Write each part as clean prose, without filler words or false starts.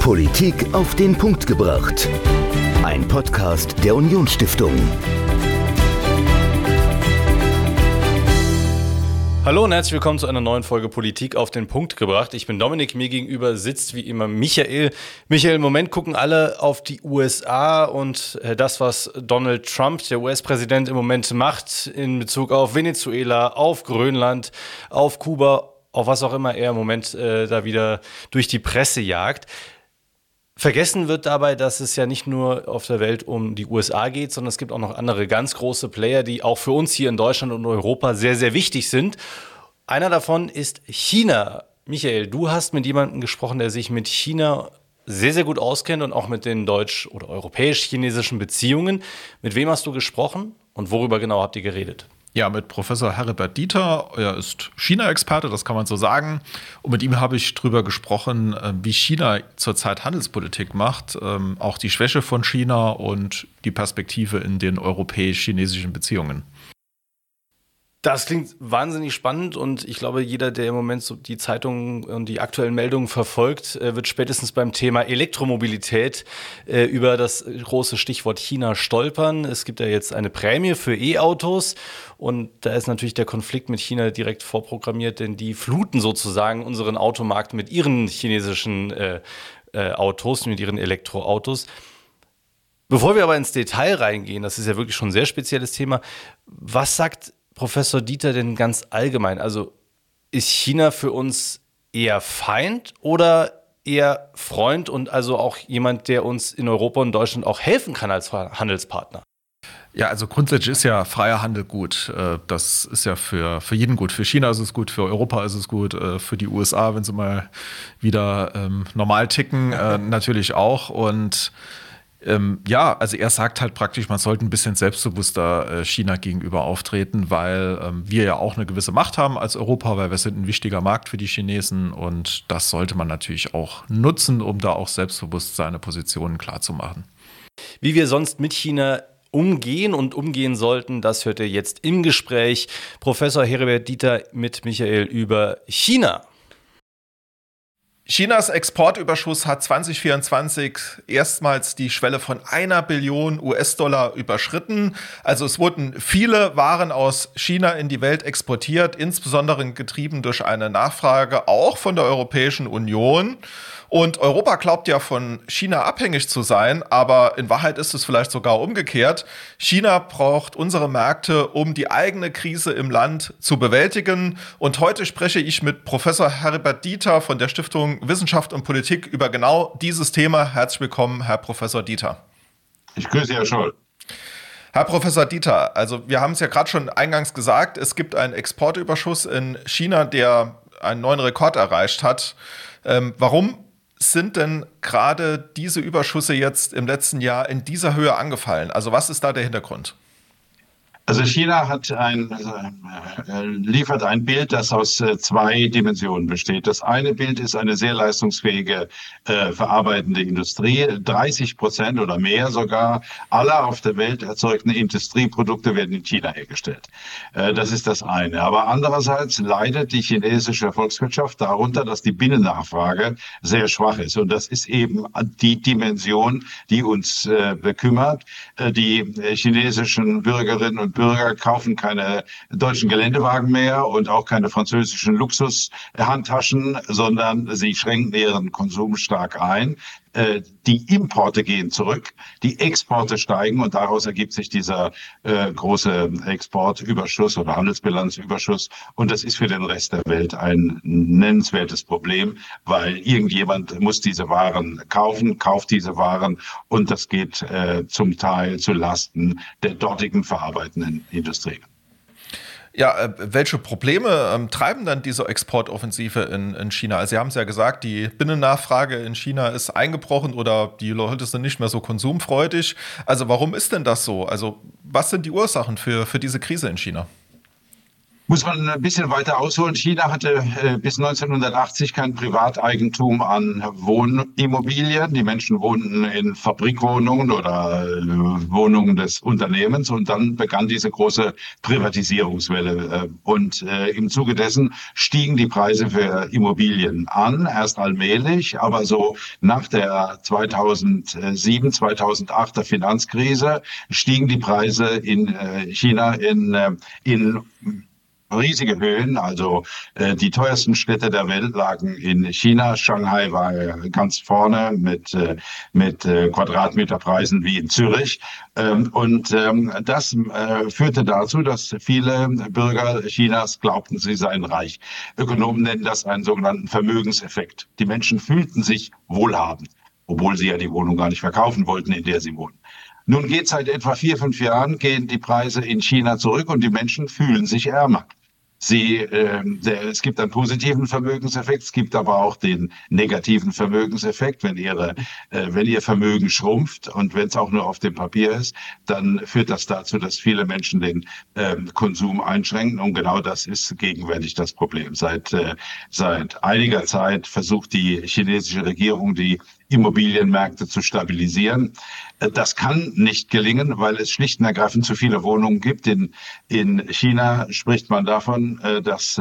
Politik auf den Punkt gebracht. Ein Podcast der Unionsstiftung. Hallo und herzlich willkommen zu einer neuen Folge Politik auf den Punkt gebracht. Ich bin Dominik, mir gegenüber sitzt wie immer Michael. Michael, im Moment gucken alle auf die USA und das, was Donald Trump, der US-Präsident, im Moment macht in Bezug auf Venezuela, auf Grönland, auf Kuba, auf was auch immer er im Moment da wieder durch die Presse jagt. Vergessen wird dabei, dass es ja nicht nur auf der Welt um die USA geht, sondern es gibt auch noch andere ganz große Player, die auch für uns hier in Deutschland und Europa sehr, sehr wichtig sind. Einer davon ist China. Michael, du hast mit jemandem gesprochen, der sich mit China sehr, sehr gut auskennt und auch mit den deutsch- oder europäisch-chinesischen Beziehungen. Mit wem hast du gesprochen und worüber genau habt ihr geredet? Ja, mit Professor Heribert Dieter. Er ist China-Experte, das kann man so sagen. Und mit ihm habe ich drüber gesprochen, wie China zurzeit Handelspolitik macht, auch die Schwäche von China und die Perspektive in den europäisch-chinesischen Beziehungen. Das klingt wahnsinnig spannend und ich glaube, jeder, der im Moment so die Zeitungen und die aktuellen Meldungen verfolgt, wird spätestens beim Thema Elektromobilität über das große Stichwort China stolpern. Es gibt ja jetzt eine Prämie für E-Autos und da ist natürlich der Konflikt mit China direkt vorprogrammiert, denn die fluten sozusagen unseren Automarkt mit ihren chinesischen Autos, mit ihren Elektroautos. Bevor wir aber ins Detail reingehen, das ist ja wirklich schon ein sehr spezielles Thema, was sagt Professor Dieter denn ganz allgemein? Also ist China für uns eher Feind oder eher Freund und also auch jemand, der uns in Europa und Deutschland auch helfen kann als Handelspartner? Ja, also grundsätzlich ist ja freier Handel gut. Das ist ja für jeden gut. Für China ist es gut, für Europa ist es gut, für die USA, wenn sie mal wieder normal ticken, natürlich auch. Und ja, also er sagt halt praktisch, man sollte ein bisschen selbstbewusster China gegenüber auftreten, weil wir ja auch eine gewisse Macht haben als Europa, weil wir sind ein wichtiger Markt für die Chinesen und das sollte man natürlich auch nutzen, um da auch selbstbewusst seine Positionen klarzumachen. Wie wir sonst mit China umgehen und umgehen sollten, das hört ihr jetzt im Gespräch. Professor Heribert Dieter mit Michael über China. Chinas Exportüberschuss hat 2024 erstmals die Schwelle von 1 Billion US-Dollar überschritten. Also es wurden viele Waren aus China in die Welt exportiert, insbesondere getrieben durch eine Nachfrage auch von der Europäischen Union. Und Europa glaubt ja von China abhängig zu sein, aber in Wahrheit ist es vielleicht sogar umgekehrt. China braucht unsere Märkte, um die eigene Krise im Land zu bewältigen. Und heute spreche ich mit Professor Heribert Dieter von der Stiftung Wissenschaft und Politik über genau dieses Thema. Herzlich willkommen, Herr Professor Dieter. Ich grüße Herr Scholl. Herr Professor Dieter, also wir haben es ja gerade schon eingangs gesagt, es gibt einen Exportüberschuss in China, der einen neuen Rekord erreicht hat. Warum sind denn gerade diese Überschüsse jetzt im letzten Jahr in dieser Höhe angefallen? Also was ist da der Hintergrund? Also China liefert ein Bild, das aus 2 Dimensionen besteht. Das eine Bild ist eine sehr leistungsfähige verarbeitende Industrie. 30% oder mehr sogar aller auf der Welt erzeugten Industrieprodukte werden in China hergestellt. Das ist das eine. Aber andererseits leidet die chinesische Volkswirtschaft darunter, dass die Binnennachfrage sehr schwach ist. Und das ist eben die Dimension, die uns bekümmert. Die chinesischen Bürgerinnen und Bürger kaufen keine deutschen Geländewagen mehr und auch keine französischen Luxushandtaschen, sondern sie schränken ihren Konsum stark ein. Die Importe gehen zurück, die Exporte steigen und daraus ergibt sich dieser große Exportüberschuss oder Handelsbilanzüberschuss. Und das ist für den Rest der Welt ein nennenswertes Problem, weil irgendjemand muss diese Waren kaufen, kauft diese Waren und das geht zum Teil zu Lasten der dortigen verarbeitenden Industrie. Ja, welche Probleme treiben dann diese Exportoffensive in China? Also Sie haben es ja gesagt, die Binnennachfrage in China ist eingebrochen oder die Leute sind nicht mehr so konsumfreudig. Also warum ist denn das so? Also was sind die Ursachen für diese Krise in China? Muss man ein bisschen weiter ausholen. China hatte bis 1980 kein Privateigentum an Wohnimmobilien. Die Menschen wohnten in Fabrikwohnungen oder Wohnungen des Unternehmens. Und dann begann diese große Privatisierungswelle. Und im Zuge dessen stiegen die Preise für Immobilien an, erst allmählich, aber so nach der 2007, 2008er Finanzkrise stiegen die Preise in China in riesige Höhen. Also die teuersten Städte der Welt lagen in China. Shanghai war ganz vorne mit Quadratmeterpreisen wie in Zürich. Das führte dazu, dass viele Bürger Chinas glaubten, sie seien reich. Ökonomen nennen das einen sogenannten Vermögenseffekt. Die Menschen fühlten sich wohlhabend, obwohl sie ja die Wohnung gar nicht verkaufen wollten, in der sie wohnen. Nun geht seit etwa 4-5 Jahren, gehen die Preise in China zurück und die Menschen fühlen sich ärmer. Es gibt einen positiven Vermögenseffekt, es gibt aber auch den negativen Vermögenseffekt. Wenn ihr Vermögen schrumpft und wenn es auch nur auf dem Papier ist, dann führt das dazu, dass viele Menschen den Konsum einschränken. Und genau das ist gegenwärtig das Problem. Seit einiger Zeit versucht die chinesische Regierung, die Immobilienmärkte zu stabilisieren. Das kann nicht gelingen, weil es schlicht und ergreifend zu viele Wohnungen gibt. In China spricht man davon, dass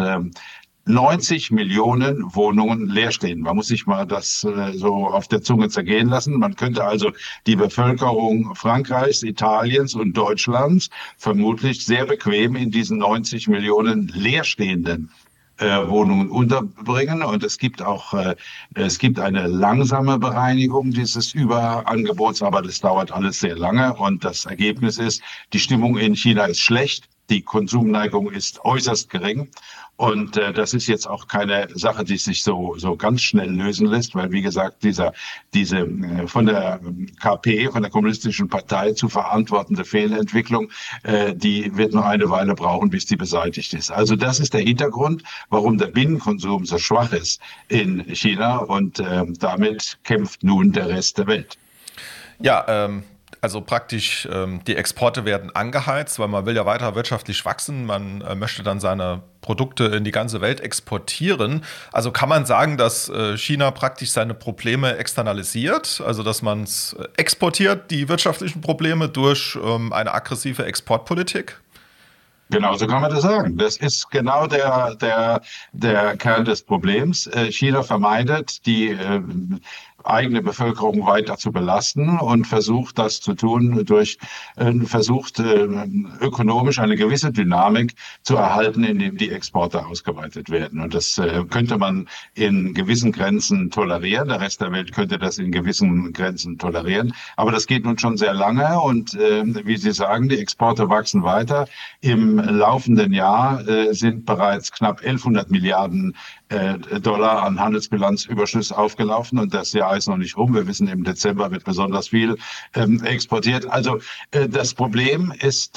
90 Millionen Wohnungen leer stehen. Man muss sich mal das so auf der Zunge zergehen lassen. Man könnte also die Bevölkerung Frankreichs, Italiens und Deutschlands vermutlich sehr bequem in diesen 90 Millionen leerstehenden Wohnungen unterbringen. Und es gibt eine langsame Bereinigung dieses Überangebots, aber das dauert alles sehr lange. Und das Ergebnis ist, die Stimmung in China ist schlecht. Die Konsumneigung ist äußerst gering. Und das ist jetzt auch keine Sache, die sich so ganz schnell lösen lässt, weil, wie gesagt, diese von der KP, von der Kommunistischen Partei zu verantwortende Fehlentwicklung, die wird noch eine Weile brauchen, bis die beseitigt ist. Also das ist der Hintergrund, warum der Binnenkonsum so schwach ist in China und damit kämpft nun der Rest der Welt. Ja, also praktisch die Exporte werden angeheizt, weil man will ja weiter wirtschaftlich wachsen. Man möchte dann seine Produkte in die ganze Welt exportieren. Also kann man sagen, dass China praktisch seine Probleme externalisiert, also dass man es exportiert, die wirtschaftlichen Probleme, durch eine aggressive Exportpolitik? Genau, so kann man das sagen. Das ist genau der Kern des Problems. China vermeidet die eigene Bevölkerung weiter zu belasten und versucht das zu tun versucht ökonomisch eine gewisse Dynamik zu erhalten, indem die Exporte ausgeweitet werden. Und das könnte man in gewissen Grenzen tolerieren. Der Rest der Welt könnte das in gewissen Grenzen tolerieren. Aber das geht nun schon sehr lange und wie Sie sagen, die Exporte wachsen weiter. Im laufenden Jahr sind bereits knapp 1100 Milliarden Dollar an Handelsbilanzüberschuss aufgelaufen und das Jahr ist noch nicht rum. Wir wissen, im Dezember wird besonders viel exportiert. Also das Problem ist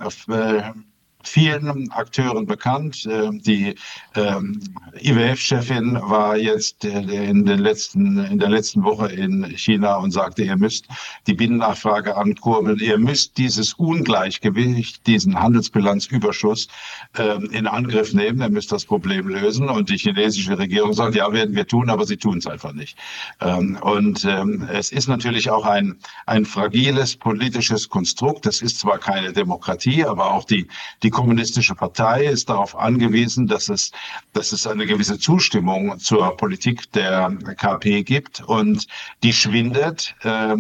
vielen Akteuren bekannt. Die IWF-Chefin war jetzt in der letzten Woche in China und sagte, ihr müsst die Binnennachfrage ankurbeln, ihr müsst dieses Ungleichgewicht, diesen Handelsbilanzüberschuss in Angriff nehmen, ihr müsst das Problem lösen. Und die chinesische Regierung sagt, ja, werden wir tun, aber sie tun es einfach nicht. Es ist natürlich auch ein fragiles politisches Konstrukt. Das ist zwar keine Demokratie, aber auch die Kommunistische Partei ist darauf angewiesen, dass es eine gewisse Zustimmung zur Politik der KP gibt und die schwindet.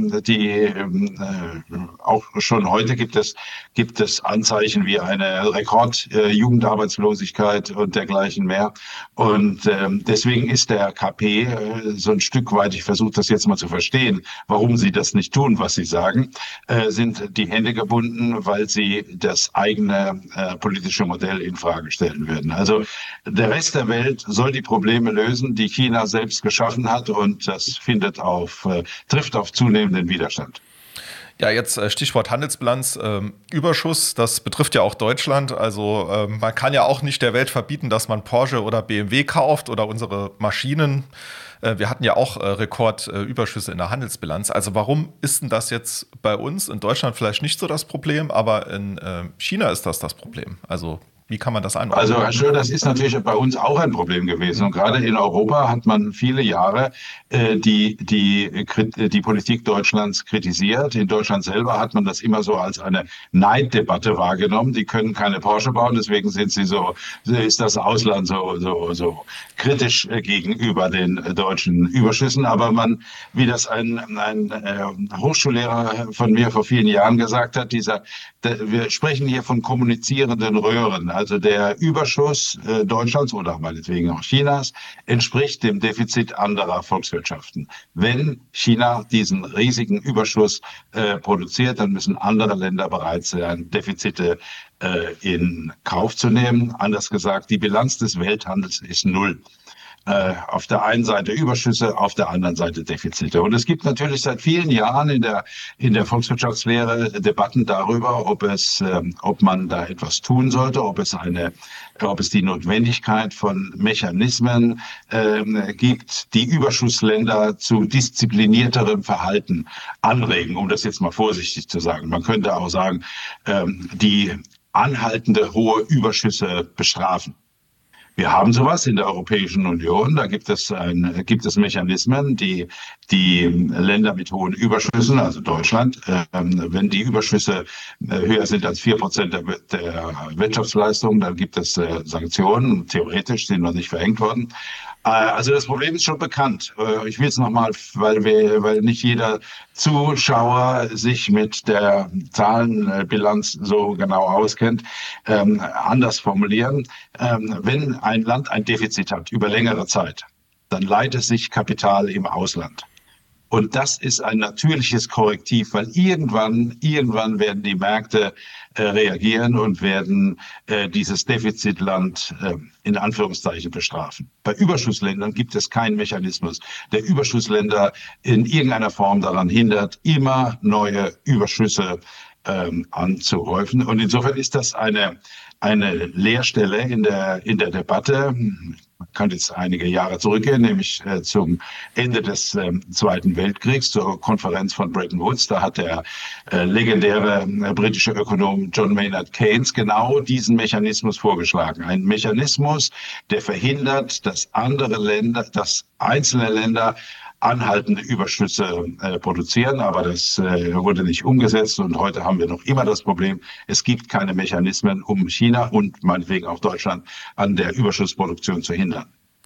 Auch schon heute gibt es Anzeichen wie eine Rekordjugendarbeitslosigkeit und dergleichen mehr. Und deswegen ist der KP so ein Stück weit, ich versuche das jetzt mal zu verstehen, warum sie das nicht tun, was sie sagen, sind die Hände gebunden, weil sie das eigene politische Modell in Frage stellen würden. Also der Rest der Welt soll die Probleme lösen, die China selbst geschaffen hat, und das trifft auf zunehmenden Widerstand. Ja, jetzt Stichwort Handelsbilanzüberschuss, das betrifft ja auch Deutschland. Also man kann ja auch nicht der Welt verbieten, dass man Porsche oder BMW kauft oder unsere Maschinen. Wir hatten ja auch Rekordüberschüsse in der Handelsbilanz. Also warum ist denn das jetzt bei uns in Deutschland vielleicht nicht so das Problem, aber in China ist das Problem? Also Wie kann man das einordnen? Also Herr Schröder, das ist natürlich bei uns auch ein Problem gewesen. Und gerade in Europa hat man viele Jahre die Politik Deutschlands kritisiert. In Deutschland selber hat man das immer so als eine Neiddebatte wahrgenommen. Die können keine Porsche bauen, deswegen ist das Ausland so kritisch gegenüber den deutschen Überschüssen. Aber wie das ein Hochschullehrer von mir vor vielen Jahren gesagt hat, wir sprechen hier von kommunizierenden Röhren. Also der Überschuss Deutschlands oder meinetwegen auch Chinas entspricht dem Defizit anderer Volkswirtschaften. Wenn China diesen riesigen Überschuss produziert, dann müssen andere Länder bereit sein, Defizite in Kauf zu nehmen. Anders gesagt, die Bilanz des Welthandels ist null. Auf der einen Seite Überschüsse, auf der anderen Seite Defizite. Und es gibt natürlich seit vielen Jahren in der Volkswirtschaftslehre Debatten darüber, ob man da etwas tun sollte, ob es die Notwendigkeit von Mechanismen gibt, die Überschussländer zu disziplinierterem Verhalten anregen, um das jetzt mal vorsichtig zu sagen. Man könnte auch sagen, die anhaltende hohe Überschüsse bestrafen. Wir haben sowas in der Europäischen Union. Da gibt es Mechanismen, die Länder mit hohen Überschüssen, also Deutschland, wenn die Überschüsse höher sind als 4% der Wirtschaftsleistung, dann gibt es Sanktionen. Theoretisch sind noch nicht verhängt worden. Also das Problem ist schon bekannt. Ich will es nochmal, weil nicht jeder Zuschauer sich mit der Zahlenbilanz so genau auskennt, anders formulieren. Wenn ein Land ein Defizit hat über längere Zeit, dann leiht es sich Kapital im Ausland. Und das ist ein natürliches Korrektiv, weil irgendwann werden die Märkte reagieren und werden dieses Defizitland in Anführungszeichen bestrafen. Bei Überschussländern gibt es keinen Mechanismus, der Überschussländer in irgendeiner Form daran hindert, immer neue Überschüsse anzuhäufen. Und insofern ist das eine Leerstelle in der Debatte. Man kann jetzt einige Jahre zurückgehen, nämlich zum Ende des Zweiten Weltkriegs, zur Konferenz von Bretton Woods. Da hat der legendäre britische Ökonom John Maynard Keynes genau diesen Mechanismus vorgeschlagen. Ein Mechanismus, der verhindert, dass einzelne Länder anhaltende Überschüsse produzieren, aber das wurde nicht umgesetzt und heute haben wir noch immer das Problem, es gibt keine Mechanismen, um China und meinetwegen auch Deutschland an der Überschussproduktion zu hindern.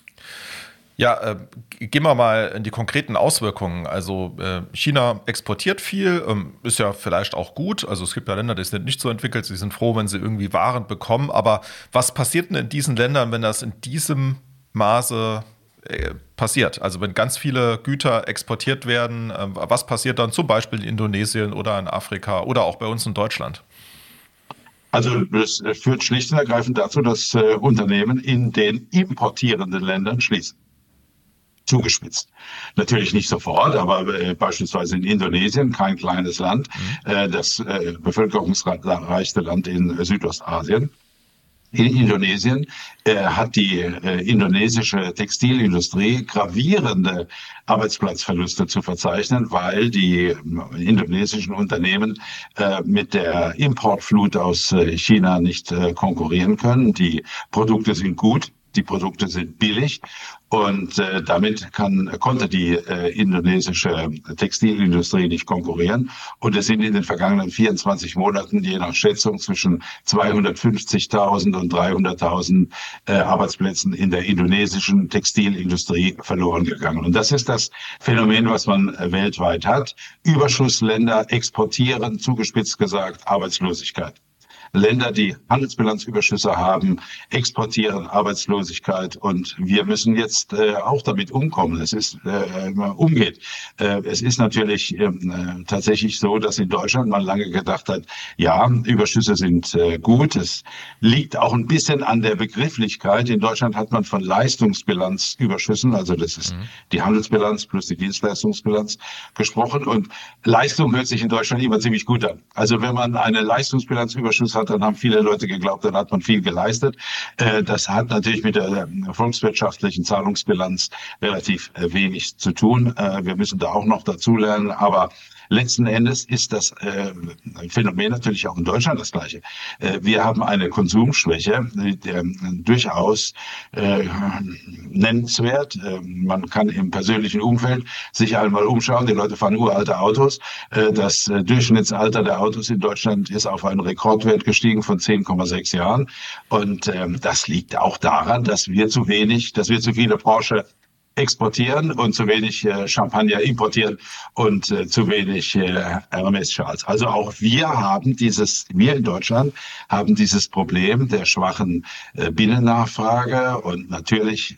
Ja, gehen wir mal in die konkreten Auswirkungen. Also China exportiert viel, ist ja vielleicht auch gut. Also es gibt ja Länder, die sind nicht so entwickelt, sie sind froh, wenn sie irgendwie Waren bekommen. Aber was passiert denn in diesen Ländern, wenn das in diesem Maße passiert? Also wenn ganz viele Güter exportiert werden, was passiert dann zum Beispiel in Indonesien oder in Afrika oder auch bei uns in Deutschland? Also das führt schlicht und ergreifend dazu, dass Unternehmen in den importierenden Ländern schließen. Zugespitzt. Natürlich nicht sofort, aber beispielsweise in Indonesien, kein kleines Land, das bevölkerungsreichste Land in Südostasien. In Indonesien hat die indonesische Textilindustrie gravierende Arbeitsplatzverluste zu verzeichnen, weil die indonesischen Unternehmen mit der Importflut aus China nicht konkurrieren können. Die Produkte sind gut. Die Produkte sind billig und damit konnte die indonesische Textilindustrie nicht konkurrieren. Und es sind in den vergangenen 24 Monaten je nach Schätzung zwischen 250.000 und 300.000 Arbeitsplätzen in der indonesischen Textilindustrie verloren gegangen. Und das ist das Phänomen, was man weltweit hat. Überschussländer exportieren, zugespitzt gesagt, Arbeitslosigkeit. Länder, die Handelsbilanzüberschüsse haben, exportieren Arbeitslosigkeit und wir müssen jetzt auch damit umkommen. Es ist Es ist natürlich tatsächlich so, dass in Deutschland man lange gedacht hat, ja, Überschüsse sind gut. Es liegt auch ein bisschen an der Begrifflichkeit. In Deutschland hat man von Leistungsbilanzüberschüssen, also das ist die Handelsbilanz plus die Dienstleistungsbilanz gesprochen und Leistung hört sich in Deutschland immer ziemlich gut an. Also wenn man einen Leistungsbilanzüberschuss hat, hat, dann haben viele Leute geglaubt, dann hat man viel geleistet. Das hat natürlich mit der volkswirtschaftlichen Zahlungsbilanz relativ wenig zu tun. Wir müssen da auch noch dazulernen, aber letzten Endes ist das Phänomen natürlich auch in Deutschland das gleiche. Wir haben eine Konsumschwäche, durchaus nennenswert. Man kann im persönlichen Umfeld sich einmal umschauen. Die Leute fahren uralte Autos. Das Durchschnittsalter der Autos in Deutschland ist auf einen Rekordwert gestiegen von 10,6 Jahren. Und das liegt auch daran, dass wir zu viele Porsche exportieren und zu wenig Champagner importieren und zu wenig Hermes-Schals. Also auch wir in Deutschland haben dieses Problem der schwachen Binnennachfrage und natürlich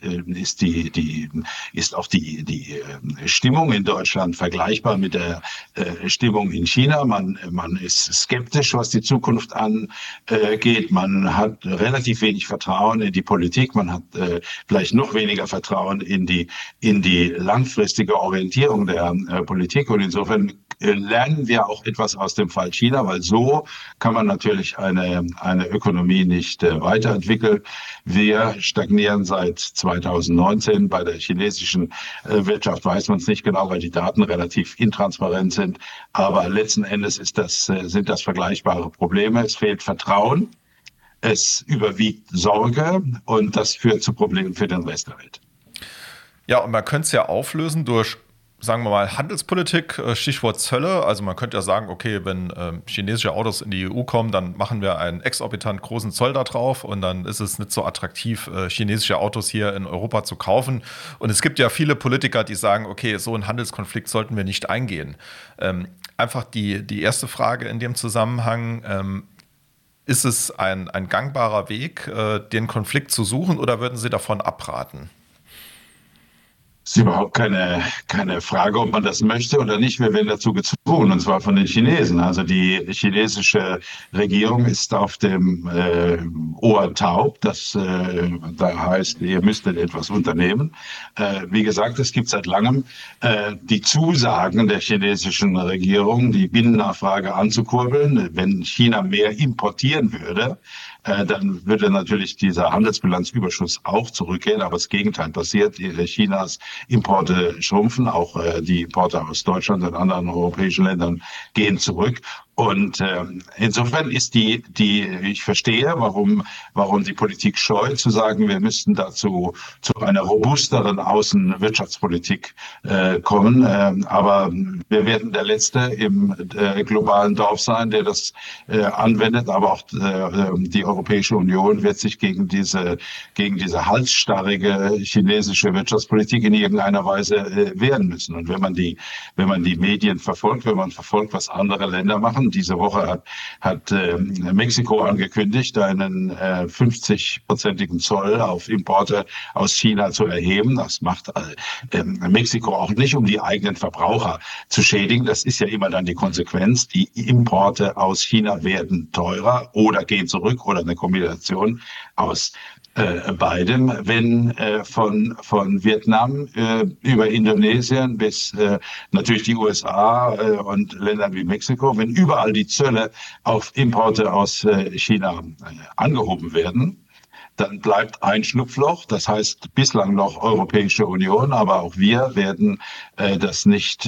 ist auch die Stimmung in Deutschland vergleichbar mit der Stimmung in China. Man ist skeptisch, was die Zukunft angeht. Man hat relativ wenig Vertrauen in die Politik. Man hat vielleicht noch weniger Vertrauen in die langfristige Orientierung der Politik. Und insofern lernen wir auch etwas aus dem Fall China, weil so kann man natürlich eine Ökonomie nicht weiterentwickeln. Wir stagnieren seit 2019. Bei der chinesischen Wirtschaft weiß man es nicht genau, weil die Daten relativ intransparent sind. Aber letzten Endes sind das vergleichbare Probleme. Es fehlt Vertrauen, es überwiegt Sorge und das führt zu Problemen für den Rest der Welt. Ja, und man könnte es ja auflösen durch, sagen wir mal, Handelspolitik, Stichwort Zölle. Also man könnte ja sagen, okay, wenn chinesische Autos in die EU kommen, dann machen wir einen exorbitant großen Zoll da drauf und dann ist es nicht so attraktiv, chinesische Autos hier in Europa zu kaufen. Und es gibt ja viele Politiker, die sagen, okay, so einen Handelskonflikt sollten wir nicht eingehen. Einfach die erste Frage in dem Zusammenhang, ist es ein gangbarer Weg, den Konflikt zu suchen oder würden Sie davon abraten? Es ist überhaupt keine Frage, ob man das möchte oder nicht. Wir werden dazu gezwungen, und zwar von den Chinesen. Also die chinesische Regierung ist auf dem Ohr taub. Das da heißt, ihr müsstet etwas unternehmen. Wie gesagt, es gibt seit langem die Zusagen der chinesischen Regierung, die Binnennachfrage anzukurbeln. Wenn China mehr importieren würde, dann würde natürlich dieser Handelsbilanzüberschuss auch zurückgehen. Aber das Gegenteil passiert. Chinas Importe schrumpfen, auch die Importe aus Deutschland und anderen europäischen Ländern gehen zurück. Und insofern ist ich verstehe, warum die Politik scheut, zu sagen, wir müssten dazu zu einer robusteren Außenwirtschaftspolitik kommen. Aber wir werden der Letzte im globalen Dorf sein, der das anwendet. Aber auch die Europäische Union wird sich gegen diese halsstarrige chinesische Wirtschaftspolitik in irgendeiner Weise wehren müssen. Und wenn man die Medien verfolgt, wenn man verfolgt, was andere Länder machen, diese Woche hat Mexiko angekündigt, einen 50-prozentigen Zoll auf Importe aus China zu erheben. Das macht Mexiko auch nicht, um die eigenen Verbraucher zu schädigen. Das ist ja immer dann die Konsequenz. Die Importe aus China werden teurer oder gehen zurück oder eine Kombination aus beidem, wenn von Vietnam über Indonesien bis natürlich die USA und Ländern wie Mexiko, wenn überall die Zölle auf Importe aus China angehoben werden, dann bleibt ein Schlupfloch, das heißt bislang noch Europäische Union, aber auch wir werden das nicht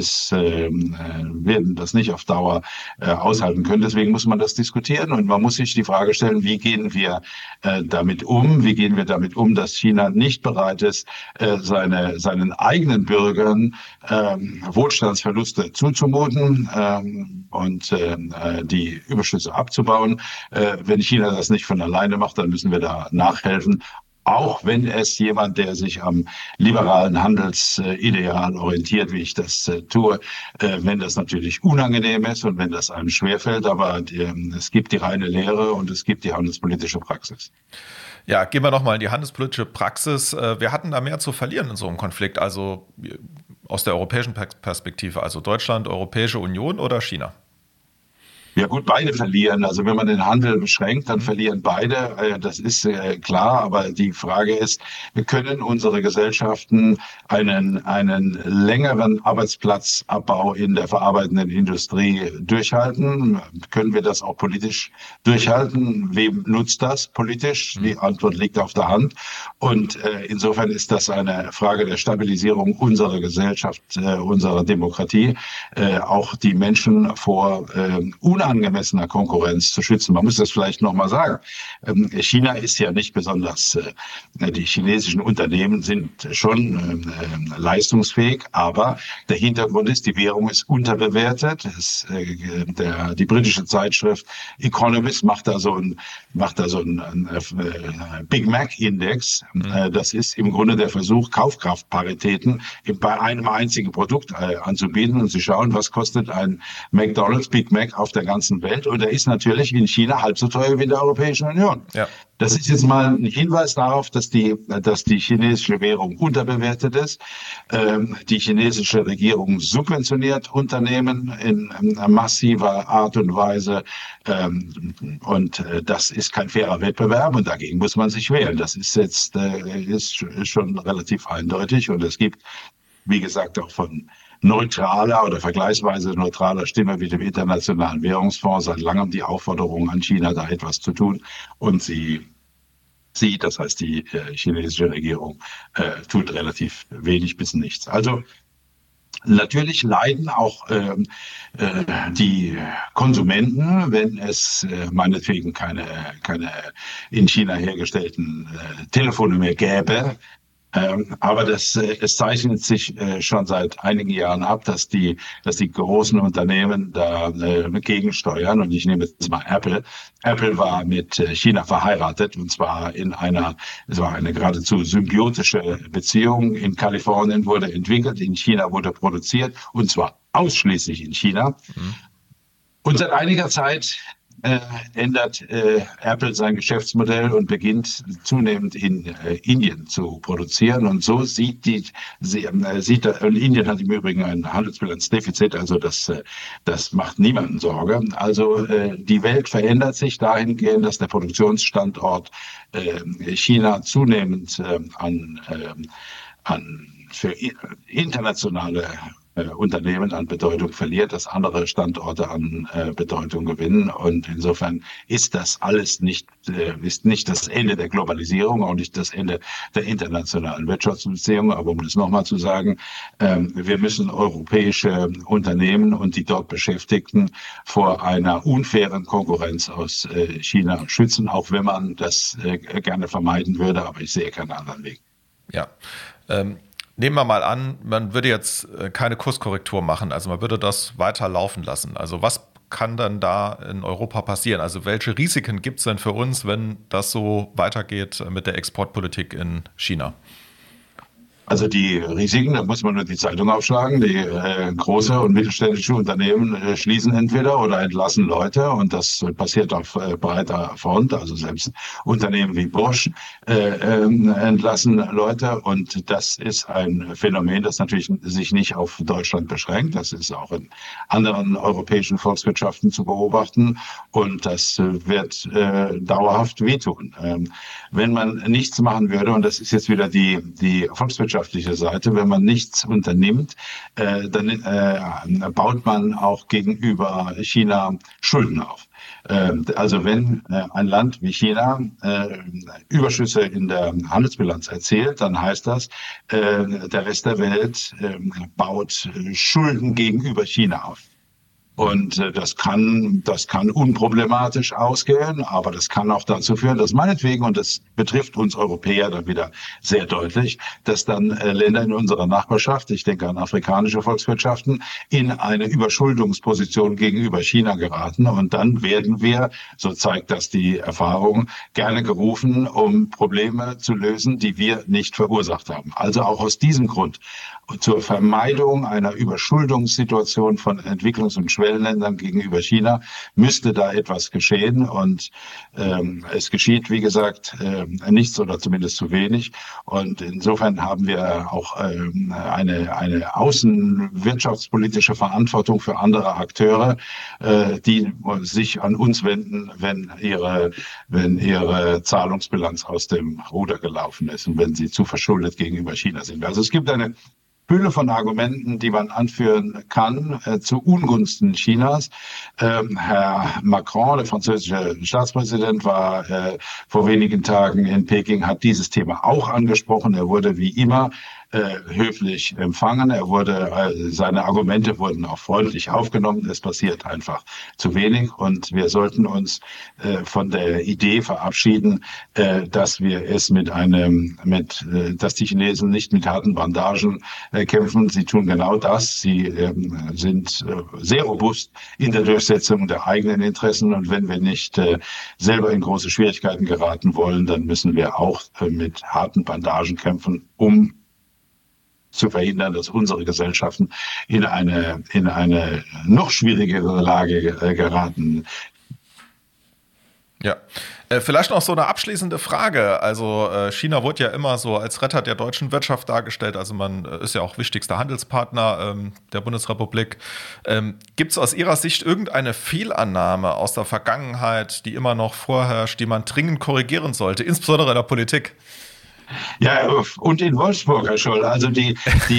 auf Dauer aushalten können. Deswegen muss man das diskutieren und man muss sich die Frage stellen, wie gehen wir damit um? Wie gehen wir damit um, dass China nicht bereit ist, seinen eigenen Bürgern Wohlstandsverluste zuzumuten und die Überschüsse abzubauen? Wenn China das nicht von alleine macht, dann müssen wir da nachhelfen, auch wenn es jemand, der sich am liberalen Handelsideal orientiert, wie ich das tue, wenn das natürlich unangenehm ist und wenn das einem schwerfällt, aber es gibt die reine Lehre und es gibt die handelspolitische Praxis. Ja, gehen wir nochmal in die handelspolitische Praxis. Wir hatten da mehr zu verlieren in so einem Konflikt, also aus der europäischen Perspektive, also Deutschland, Europäische Union oder China? Ja gut, beide verlieren. Also wenn man den Handel beschränkt, dann verlieren beide. Das ist klar. Aber die Frage ist, können unsere Gesellschaften einen längeren Arbeitsplatzabbau in der verarbeitenden Industrie durchhalten? Können wir das auch politisch durchhalten? Wem nutzt das politisch? Die Antwort liegt auf der Hand. Und insofern ist das eine Frage der Stabilisierung unserer Gesellschaft, unserer Demokratie, auch die Menschen vor unangemessener Konkurrenz zu schützen. Man muss das vielleicht nochmal sagen. China ist ja nicht besonders, die chinesischen Unternehmen sind schon leistungsfähig, aber der Hintergrund ist, die Währung ist unterbewertet. Die britische Zeitschrift Economist macht da so ein Big Mac Index. Das ist im Grunde der Versuch, Kaufkraftparitäten bei einem einzigen Produkt anzubieten und zu schauen, was kostet ein McDonald's Big Mac auf der ganzen Welt. Und er ist natürlich in China halb so teuer wie in der Europäischen Union. Ja. Das ist jetzt mal ein Hinweis darauf, dass die chinesische Währung unterbewertet ist. Die chinesische Regierung subventioniert Unternehmen in massiver Art und Weise. Und das ist kein fairer Wettbewerb und dagegen muss man sich wehren. Das ist jetzt ist schon relativ eindeutig und es gibt, wie gesagt, auch von neutraler oder vergleichsweise neutraler Stimme wie dem Internationalen Währungsfonds seit langem die Aufforderung an China, da etwas zu tun. Und sie, das heißt die chinesische Regierung, tut relativ wenig bis nichts. Also natürlich leiden auch die Konsumenten, wenn es meinetwegen keine in China hergestellten Telefone mehr gäbe. Aber es zeichnet sich schon seit einigen Jahren ab, dass die großen Unternehmen da gegensteuern. Und ich nehme jetzt mal Apple. Apple war mit China verheiratet und zwar es war eine geradezu symbiotische Beziehung. In Kalifornien wurde entwickelt, in China wurde produziert und zwar ausschließlich in China. Und seit einiger Zeit ändert Apple sein Geschäftsmodell und beginnt zunehmend in Indien zu produzieren. Und so und Indien hat im Übrigen ein Handelsbilanzdefizit, also das macht niemanden Sorge. Also die Welt verändert sich dahingehend, dass der Produktionsstandort China zunehmend für internationale Unternehmen an Bedeutung verliert, dass andere Standorte an Bedeutung gewinnen. Und insofern ist das alles nicht das Ende der Globalisierung, auch nicht das Ende der internationalen Wirtschaftsbeziehungen. Aber um das nochmal zu sagen, wir müssen europäische Unternehmen und die dort Beschäftigten vor einer unfairen Konkurrenz aus China schützen, auch wenn man das gerne vermeiden würde. Aber ich sehe keinen anderen Weg. Ja, nehmen wir mal an, man würde jetzt keine Kurskorrektur machen, also man würde das weiter laufen lassen. Also was kann dann da in Europa passieren? Also welche Risiken gibt es denn für uns, wenn das so weitergeht mit der Exportpolitik in China? Also die Risiken, da muss man nur die Zeitung aufschlagen. Die große und mittelständische Unternehmen schließen entweder oder entlassen Leute und das passiert auf breiter Front. Also selbst Unternehmen wie Bosch entlassen Leute und das ist ein Phänomen, das natürlich sich nicht auf Deutschland beschränkt. Das ist auch in anderen europäischen Volkswirtschaften zu beobachten und das wird dauerhaft wehtun. Wenn man nichts machen würde, und das ist jetzt wieder die volkswirtschaftliche Seite, wenn man nichts unternimmt, dann baut man auch gegenüber China Schulden auf. Also wenn ein Land wie China Überschüsse in der Handelsbilanz erzielt, dann heißt das, der Rest der Welt baut Schulden gegenüber China auf. Und das kann unproblematisch ausgehen, aber das kann auch dazu führen, dass meinetwegen, und das betrifft uns Europäer dann wieder sehr deutlich, dass dann Länder in unserer Nachbarschaft, ich denke an afrikanische Volkswirtschaften, in eine Überschuldungsposition gegenüber China geraten. Und dann werden wir, so zeigt das die Erfahrung, gerne gerufen, um Probleme zu lösen, die wir nicht verursacht haben. Also auch aus diesem Grund zur Vermeidung einer Überschuldungssituation von Entwicklungs- und Schwellenländern gegenüber China müsste da etwas geschehen. Und es geschieht, wie gesagt, nichts oder zumindest zu wenig. Und insofern haben wir auch eine außenwirtschaftspolitische Verantwortung für andere Akteure, die sich an uns wenden, wenn ihre Zahlungsbilanz aus dem Ruder gelaufen ist und wenn sie zu verschuldet gegenüber China sind. Also es gibt eine Fülle von Argumenten, die man anführen kann zu Ungunsten Chinas. Herr Macron, der französische Staatspräsident, war vor wenigen Tagen in Peking, hat dieses Thema auch angesprochen. Er wurde wie immer höflich empfangen. Seine Argumente wurden auch freundlich aufgenommen. Es passiert einfach zu wenig und wir sollten uns von der Idee verabschieden, dass wir es dass die Chinesen nicht mit harten Bandagen kämpfen. Sie tun genau das. Sie sind sehr robust in der Durchsetzung der eigenen Interessen und wenn wir nicht selber in große Schwierigkeiten geraten wollen, dann müssen wir auch mit harten Bandagen kämpfen, um zu verhindern, dass unsere Gesellschaften in eine noch schwierigere Lage geraten. Ja, vielleicht noch so eine abschließende Frage. Also China wird ja immer so als Retter der deutschen Wirtschaft dargestellt. Also man ist ja auch wichtigster Handelspartner der Bundesrepublik. Gibt es aus Ihrer Sicht irgendeine Fehlannahme aus der Vergangenheit, die immer noch vorherrscht, die man dringend korrigieren sollte, insbesondere in der Politik? Ja, und in Wolfsburg, Herr Scholl. Also die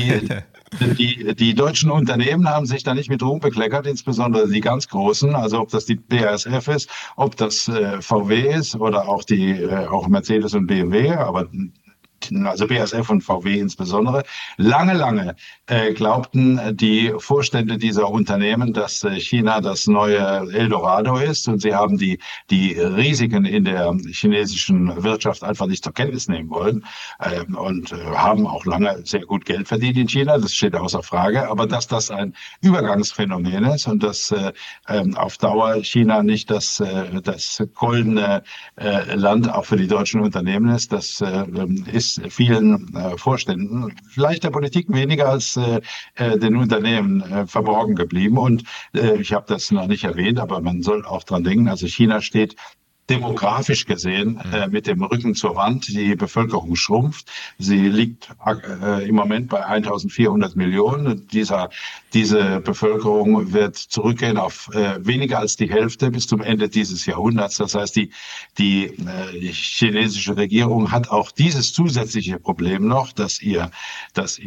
deutschen Unternehmen haben sich da nicht mit Ruhm bekleckert, insbesondere die ganz großen, also ob das die BASF ist, ob das VW ist oder auch Mercedes und BMW, also BASF und VW insbesondere. Lange glaubten die Vorstände dieser Unternehmen, dass China das neue Eldorado ist und sie haben die Risiken in der chinesischen Wirtschaft einfach nicht zur Kenntnis nehmen wollen und haben auch lange sehr gut Geld verdient in China, das steht außer Frage, aber dass das ein Übergangsphänomen ist und dass auf Dauer China nicht das goldene Land auch für die deutschen Unternehmen ist, das ist vielen Vorständen, vielleicht der Politik weniger als den Unternehmen verborgen geblieben. Und ich habe das noch nicht erwähnt, aber man soll auch dran denken, also China steht demografisch gesehen mit dem Rücken zur Wand. Die Bevölkerung schrumpft. Sie liegt im Moment bei 1.400 Millionen. Diese Bevölkerung wird zurückgehen auf weniger als die Hälfte bis zum Ende dieses Jahrhunderts. Das heißt, die chinesische Regierung hat auch dieses zusätzliche Problem noch, dass ihr das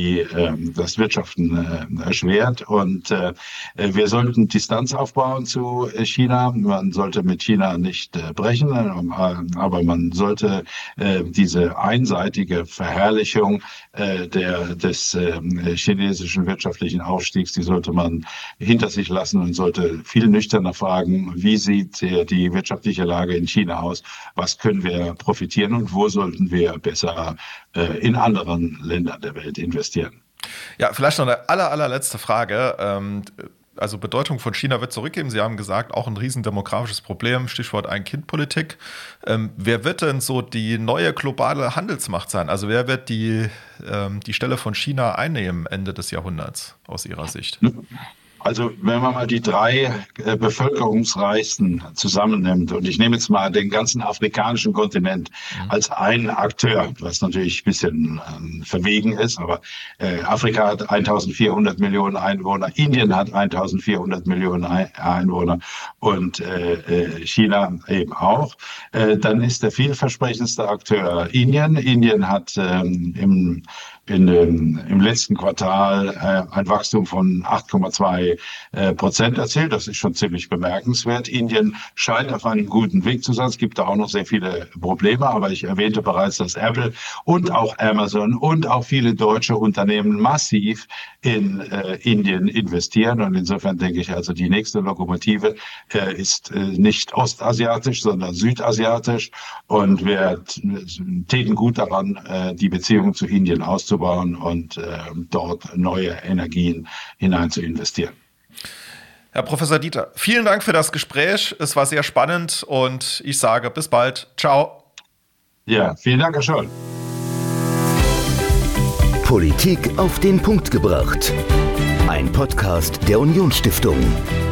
Wirtschaften erschwert. Und wir sollten Distanz aufbauen zu China. Man sollte mit China nicht brechen, aber man sollte diese einseitige Verherrlichung des chinesischen wirtschaftlichen Aufstiegs, die sollte man hinter sich lassen und sollte viel nüchterner fragen, wie sieht die wirtschaftliche Lage in China aus, was können wir profitieren und wo sollten wir besser in anderen Ländern der Welt investieren. Ja, vielleicht noch eine allerletzte Frage. Also Bedeutung von China wird zurückgeben. Sie haben gesagt, auch ein riesen demografisches Problem, Stichwort Ein-Kind-Politik. Wer wird denn so die neue globale Handelsmacht sein? Also wer wird die Stelle von China einnehmen Ende des Jahrhunderts aus Ihrer Sicht? Also wenn man mal die drei bevölkerungsreichsten zusammennimmt und ich nehme jetzt mal den ganzen afrikanischen Kontinent als einen Akteur, was natürlich ein bisschen verwegen ist, aber Afrika hat 1.400 Millionen Einwohner, Indien hat 1.400 Millionen Einwohner und China eben auch. Dann ist der vielversprechendste Akteur Indien. Indien hat im letzten Quartal ein Wachstum von 8,2% erzielt. Das ist schon ziemlich bemerkenswert. Indien scheint auf einem guten Weg zu sein. Es gibt da auch noch sehr viele Probleme, aber ich erwähnte bereits, dass Apple und auch Amazon und auch viele deutsche Unternehmen massiv in Indien investieren. Und insofern denke ich, also die nächste Lokomotive ist nicht ostasiatisch, sondern südasiatisch. Und wir täten gut daran, die Beziehung zu Indien auszubauen und dort neue Energien hinein zu investieren. Herr Professor Dieter, vielen Dank für das Gespräch. Es war sehr spannend und ich sage bis bald. Ciao. Ja, vielen Dank, Herr Scholl. Politik auf den Punkt gebracht. Ein Podcast der Unionsstiftung.